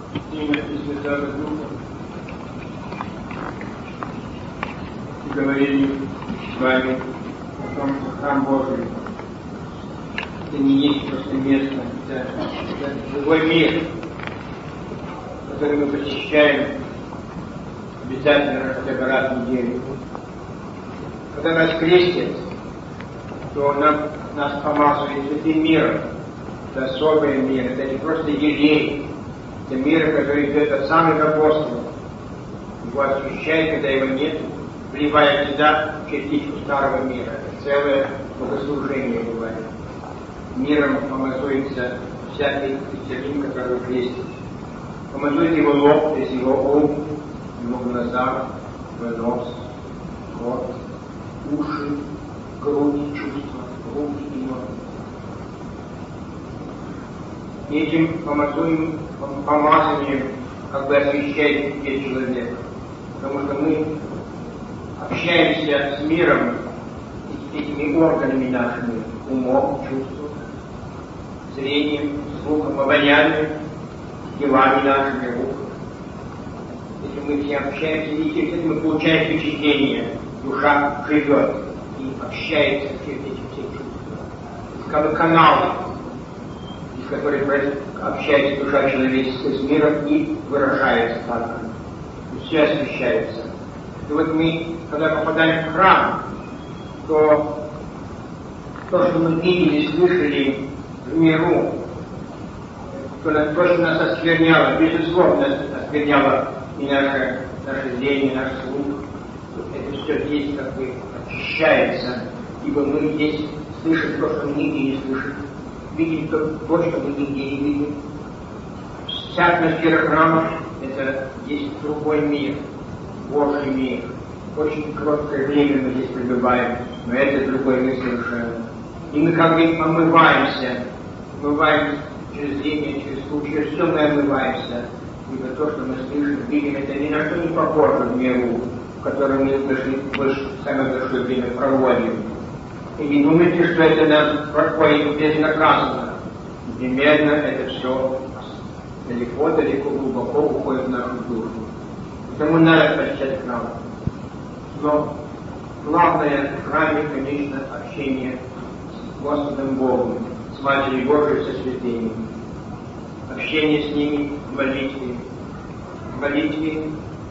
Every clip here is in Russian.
Имя и Святого Духа. И говорили с вами о том, что храм Божий это не есть просто место, это живой мир, который мы посещаем обязательно хотя бы раз в неделю. Когда нас крестят, то нас помазывает святым миром. Это особый мир, это не просто елей. Это мир, который идет от самых апостолов. Его освящает, когда его нет, вливая сюда частичку старого мира. Это целое богослужение бывает. Миром помазуется всякий христианин, который крестит. Помазует его лоб, то есть его ум, его глаза, его нос, рот, уши, грудь, чувства, руки и ноги. И этим помазанием как бы освещает себе человека. Потому что мы общаемся с миром, с этими органами нашими, умом, чувством, зрением, слухом, обонянием, делами нашими, рук. Если мы все общаемся, и через это мы получаем впечатление, душа живет и общается через эти все чувства. Как бы канал, из которых общается душа человеческая с миром и выражается так. И все освещается. И вот мы, когда попадаем в храм, то что мы видели, слышали в миру, то, что нас оскверняло, безусловно, оскверняло и наше зрение, наш слух. Это все здесь как бы очищается, ибо мы здесь слышим то, что мы нигде не слышим, видим то, что мы нигде не видим. Вся атмосфера храма — это есть другой мир, Божий мир. Очень короткое время мы здесь пребываем, но это другой мир совершенно. И мы как бы омываемся через зрение, через слух, через все мы омываемся. Ибо то, что мы слышим, видим, это ни на что не похоже в миру, в котором мы самое большое время проводим. И не думайте, что это нам проходит безнаказанно. Примерно это все далеко, глубоко уходит в нашу душу. Потому надо посещать храм. Но главное в храме, конечно, общение с Господом Богом, с Матерью Божией, со святыми. Общение с ними в молитве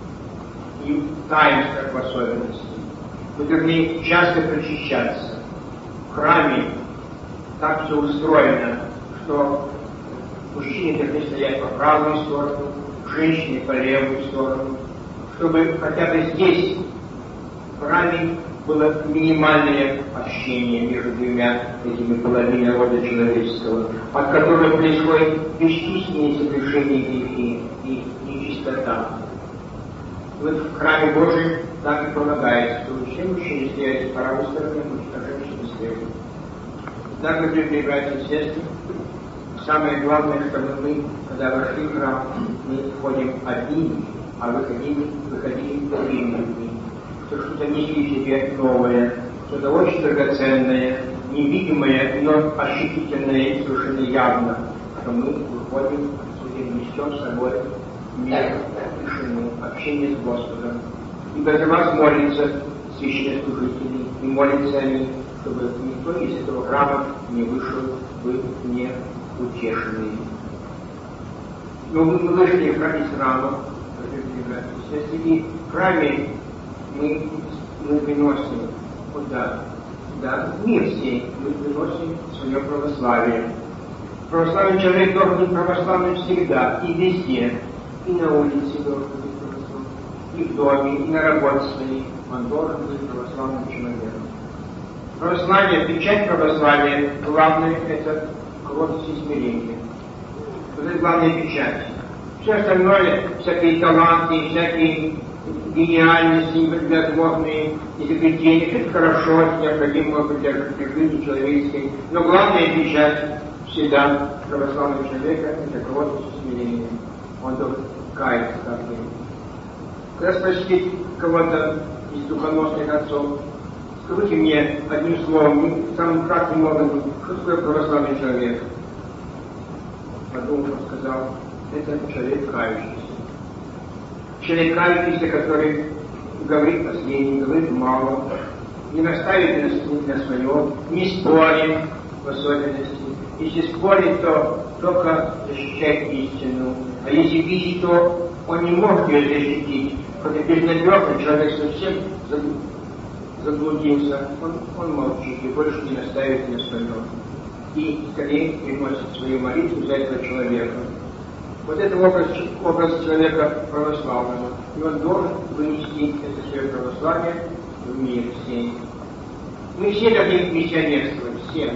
и в таинствах в особенности. Мы должны часто причащаться. В храме так все устроено, что мужчины должны стоять по правую сторону, женщины по левую сторону, чтобы хотя бы здесь, в храме, было минимальное общение между двумя этими половинами рода человеческого, от которых происходит бесчисленные согрешения грехи и нечистота. Вот в храме Божьем так и полагается, что все мужчины стоят по правой стороне, а женщины слева. Так, например, братья и сестры, самое главное, чтобы мы, когда вошли в храм, мы входим одни, а выходили другими людьми. Что-то несли в себе новое, что-то очень драгоценное, невидимое, но ощутительное и совершенно явно, что мы выходим, несем с собой мир, тишину, общение с Господом. Ибо за вас молятся священнослужители, и молятся они, чтобы никто из этого храма не вышел вы не утешенный. Но мы вышли из храма, и в храме мы выносим куда? Да, в мир сей мы выносим свое православие. Православный человек должен быть православным всегда, и везде, и на улице должен быть православным, и в доме, и на работе своей он должен быть православным человеком. Православие, печать православия, главное — это кротость и смирение. Вот это главная печать. Все остальное, всякие таланты, всякие гениальности, невозможные изобретения, это хорошо, это необходимо для жизни человеческой. Но главная печать всегда православного человека — это кротость и смирение. Он должен каяться как-то. Когда спросить кого-то из духоносных отцов, скажите мне одним словом, самым кратким образом, что такое православный человек? Подумал, сказал, это человек кающийся. Человек кающийся, который говорит последний, говорит мало, не настаивает на своем, не спорит в особенности. Если спорит, то только защищает истину. А если видит, то он не может ее защитить. Когда безнадежный человек совсем заблудился, он молчит и больше не настаивает на своем. И скорее приносит свою молитву за этого человека. Вот это образ человека православного. И он должен вынести это свое православие в мир всей. Мы все должны миссионерствовать, все.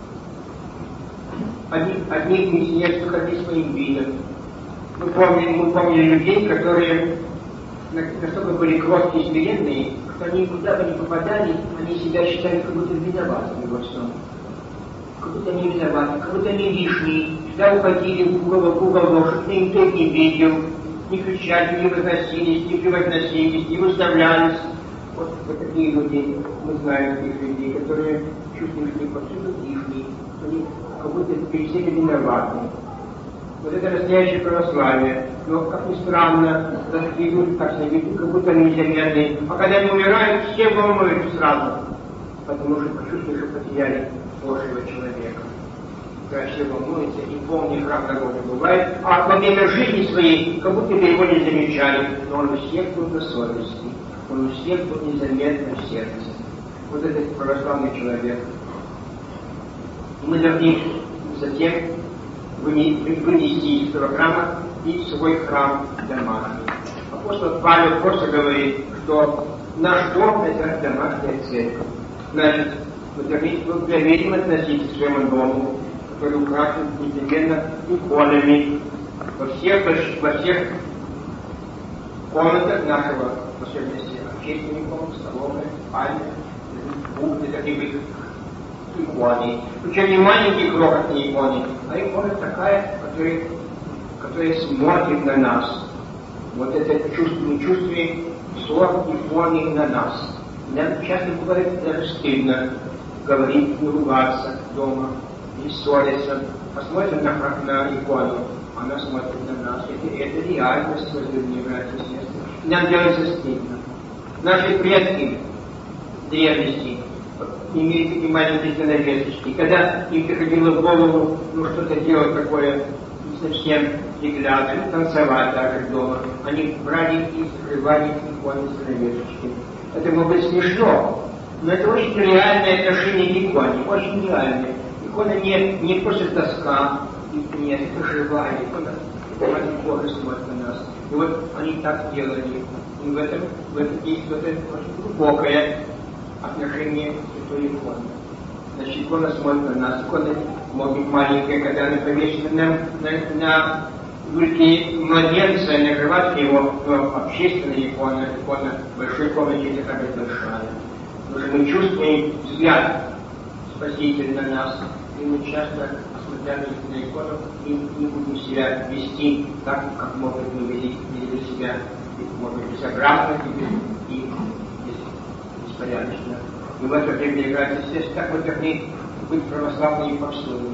Одни миссионерствуют одни своим видом. Мы помним людей, которые настолько были кроткие и смиренные, что они куда бы ни попадали, они себя считали как будто виноватыми во всем. Как будто они виноваты, как будто они лишние. Всегда уходили в уголок, чтобы никто их не видел, не кричали, не возносились, не превозносились, не выставлялись. Вот такие люди, мы знаем таких людей, которые чувствуют, что они повсюду лишние, они как будто перед всеми виноваты. Вот это настоящее православие. Но, как ни странно, такие люди так себя ведут, как будто они незаметные. А когда они умирают, все волнуются сразу, потому что почувствуют, что потеряли Божьего человека. Когда все волнуются, и полный храм дорогой бывает, а во время жизни своей, как будто его не замечали, но он у всех был на совести, он у всех был незаметно в сердце. Вот этот православный человек. Мы должны затем вынести из этого храма и свой храм домашний. Апостол Павел просто говорит, что наш дом — это домашняя церковь. Значит, мы должны благоверно относиться к своему дому, который украшен непременно иконами во всех комнатах нашего, в особенности общественных комнат, столовой, спальни, кухни, должны быть иконы. Причем не маленькие крохотные иконы, а икона такая, которая смотрит на нас. Вот это чувствует взор иконы на нас. Нам часто бывает даже стыдно говорить, не ругаться дома, не ссориться. Посмотрим на икону, она смотрит на нас. Это реальность, возлюбленные братья и сестры. Нам делается стыдно. Наши предки древности имеют такие маленькие занавесочки. Когда им приходило в голову что-то делать такое не совсем приглядное, танцевать даже дома, они брали и закрывали иконы занавесочки. Это может быть смешно, но это очень реальное отношение к иконе, очень реальное. Икона не просто доска, нет, это живая икона. Икона Бога смотрит на нас. И вот они так делали. И в этом есть что-то очень глубокое отношение к той иконе. Значит, икона смотрит на нас. Икона может быть маленькая, когда она повешена на руки младенца, на животке его, но общественная икона в большой комнате это как бы большая. Потому что мы чувствуем взгляд Спасителя на нас, и мы часто, смотря на икону, не будем себя вести так, как могут мы вели себя, может быть, безобразно и беспорядочно. И в это время играть, естественно, так мы должны быть православными повсюду.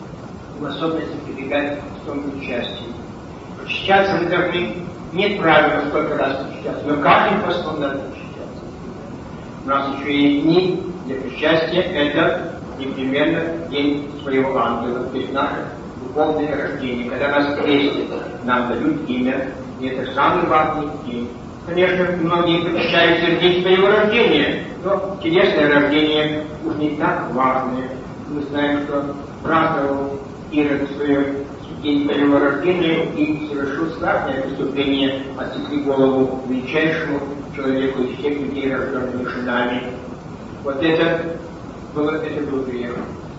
В особенности прибегать к тому участию. Причащаться мы должны, нет правила, сколько раз причащаться, но каждый постом надо причащаться. У нас еще есть дни для причастия, это непременно день своего ангела, то есть наше духовное рождение, когда нас крестят, нам дают имя, и это самый важный день. Конечно, многие причащаются в день своего рождения, но телесное рождение уж не так важное. Мы знаем, что праздновал Ирод свое день своего рождения и совершил страшное преступление, отсекли голову величайшему человеку из всех людей, рожденных шинами. Вот это был грех.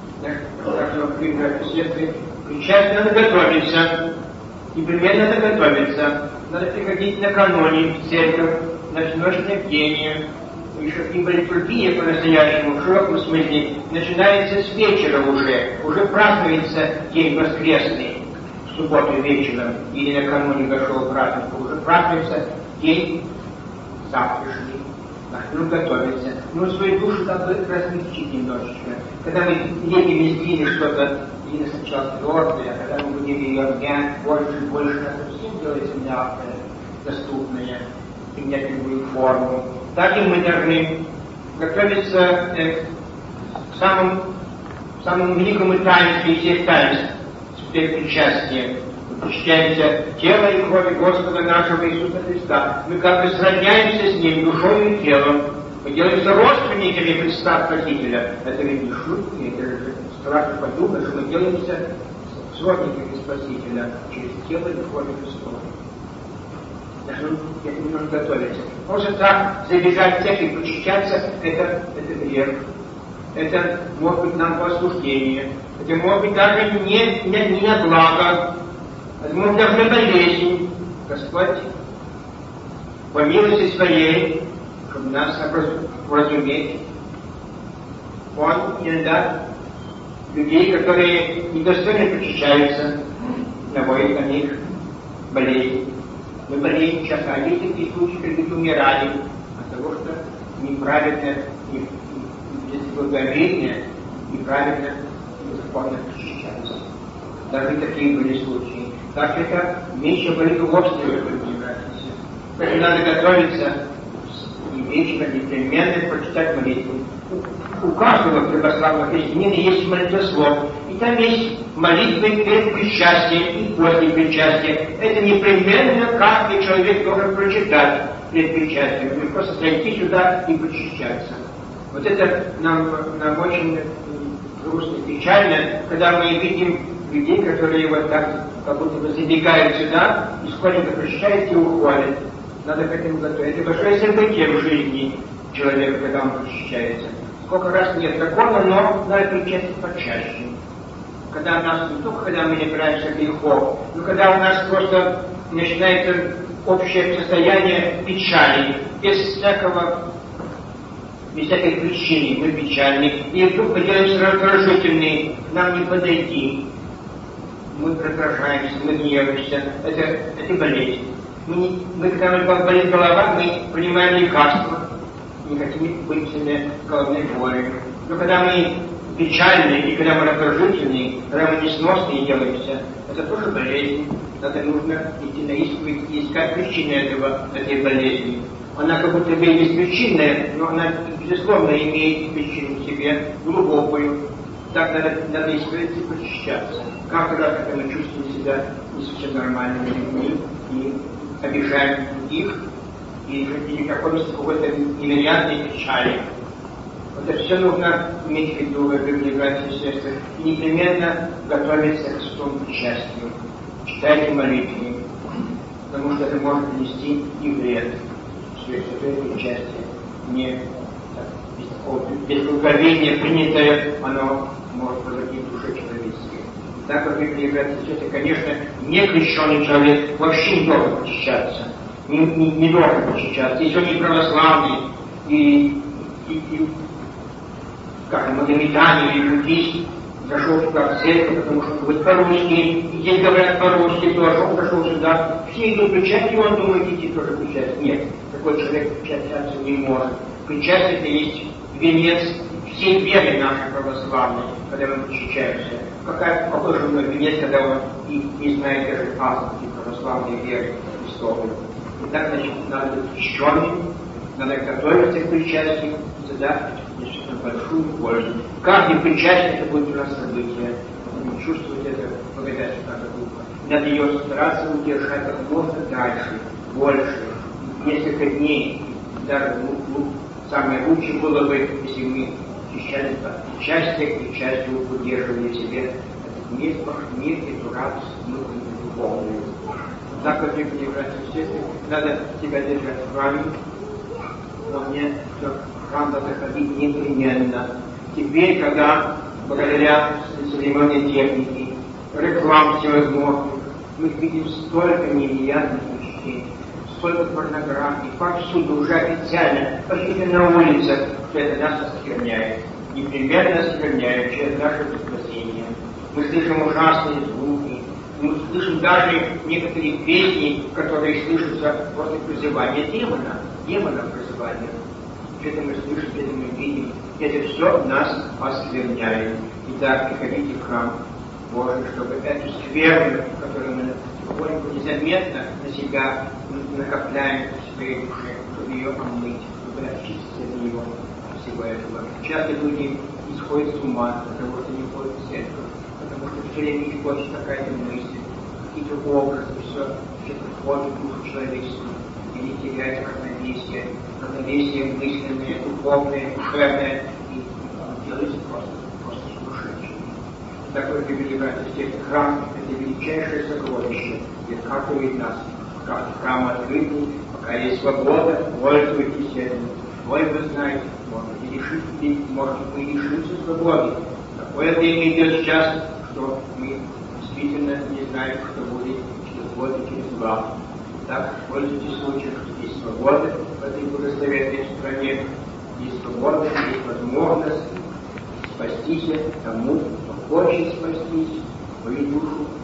Так что, братья и сестры, причастие надо готовиться, непременно надо готовиться. Надо приходить накануне в церковь, на ночное бдение. Ибо литургия по-настоящему, в широком смысле, начинается с вечера уже празднуется день воскресный, в субботу вечером, или накануне дошел праздник, уже празднуется день завтрашний. Ну, готовится. Ну, свою душу как бы размягчить немножечко. Когда мы лепим из глины что-то Глина сначала твердая, а когда мы будем ее менять больше и больше, она совсем делается мягкая, доступная, принять любую форму. Так и мы должны готовиться к самому великому таинству из всех таинств, причастия. Мы причащаемся тела и крови Господа нашего Иисуса Христа. Мы как бы сродняемся с Ним душой и телом. Мы делаемся родственниками Христа Спасителя. Это ведь не шутки, это же страшно подумать, что мы делаемся сродниками Спасителя через тело и кровь Христова. Должны нужно готовиться. Просто так забежать всех и причащаться, это грех. Это может быть нам послушание. Это может быть даже не на благо. Это может быть даже на болезнь. Господь по милости своей, чтобы нас вразуметь, Он иногда людей, которые недостойно причащаются, наводит на них болезнь. Мы болеем часто, а есть такие случаи, когда умирали от того, что неправильно, благовейно, неправильно, незаконно причащаться. Даже такие были случаи. Так это меньше болитвовствует, поэтому надо готовиться и вечером непременно прочитать молитву. У каждого православного христианина есть молитвослов, и там есть молитвы перед причастием и после причастия. Это непременно каждый человек должен прочитать перед причастием. Не просто зайти сюда и причащаться. Вот это нам очень грустно и печально, когда мы видим людей, которые вот так как будто бы забегают сюда, и скоренько причащаются и уходят. Надо к этому готовиться. Это большое событие в жизни человека, когда он причащается. Сколько раз нет закона, но надо причаститься почаще. Когда у нас, не только когда мы набираемся грехов, но когда у нас просто начинается общее состояние печали, без всякой причины мы печальны, и вдруг мы делаемся раздражительны, нам не подойти. Мы раздражаемся, мы гневаемся, это болезнь. Когда у нас болит голова, мы принимаем лекарства, не хотим быть себе головной болью. Но когда мы печальны и когда мы раздражительны, когда мы несносные делаемся, это тоже болезнь. Нужно идти на исповедь и искать причины этой болезни. Она как будто бы беспричинная, но она, безусловно, имеет причину в себе глубокую. Так надо исповедаться и прочищаться. Каждый раз, когда мы чувствуем себя не совсем нормальными людьми и обижаем их, или находимся в какой-то невероятной печали. Вот это все нужно иметь в виду, любые братья и сестры, и непременно готовиться к святому причастию. Читайте молитвы, потому что это может принести и вред. Святое причастие не без благовения принятое, оно может повредить душе человеческой. Так как вы братья и сестры, конечно, не крещенный человек вообще не должен причащаться. Не должен причащаться. Если он не православный и скажем, магометане или буддист, зашел сюда в церковь, потому что он говорит по-русски, и здесь говорят по-русски, тоже он зашел сюда, все идут причастие, и он думает идти тоже причастие. Нет, такой человек причащаться не может. Причастие это есть венец всей веры нашей православной, когда мы причащаемся. Какой же мой венец, когда он и не знает даже азбуки православной веры Христовой. Итак, значит, надо быть крещенным, надо готовиться к причастию, тогда действительно большую пользу. Каждый причастие это будет у нас событие. Будем чувствовать это благодать Святого Духа. Надо ее стараться удержать как можно дальше, больше, несколько дней. Даже самое лучшее было бы, если мы причастие к причастию удерживали в себе этот мир эту радость внутреннюю духовную. Так как вы братья и сестры, надо себя держать в храме, но мне в храм надо ходить непременно. Теперь, когда благодаря современной технике, реклам всевозможных, мы видим столько невероятных вещей, столько порнографии, повсюду уже официально, почти на улицах, что это нас оскверняет. Непременно оскверняет через наше спасение. Мы слышим ужасные звуки, мы слышим даже некоторые песни, которые слышатся после призывания демона призывания. Это мы слышим, это мы видим. Это все нас оскверняет. Итак, приходите в храм, Божий, чтобы эту скверну, которую мы потихоньку незаметно на себя накопляем в своей душе, чтобы ее омыть, чтобы очиститься от нее, всего этого. Часто люди исходят с ума, потому что не ходят в церковь, потому что все время не хочет какая-то мысль, какие-то образы, все приходит в душу человеческую, и не теряет равновесие мысленное, духовное, душевное, и делается просто сумасшедшим. Такой приберегается всех храм, это величайшее сокровище, и откатывает нас, пока храм открытый, пока есть свобода, пользуйтесь этим. Ой, вы знаете, может мы лишимся свободы. Такое время идет сейчас, что мы действительно не знаем, что будет через год и через два. Так, пользуйтесь случаем, что есть свобода в этой благословенной стране, есть свобода, есть возможность спастись тому, кто хочет спастись, свою душу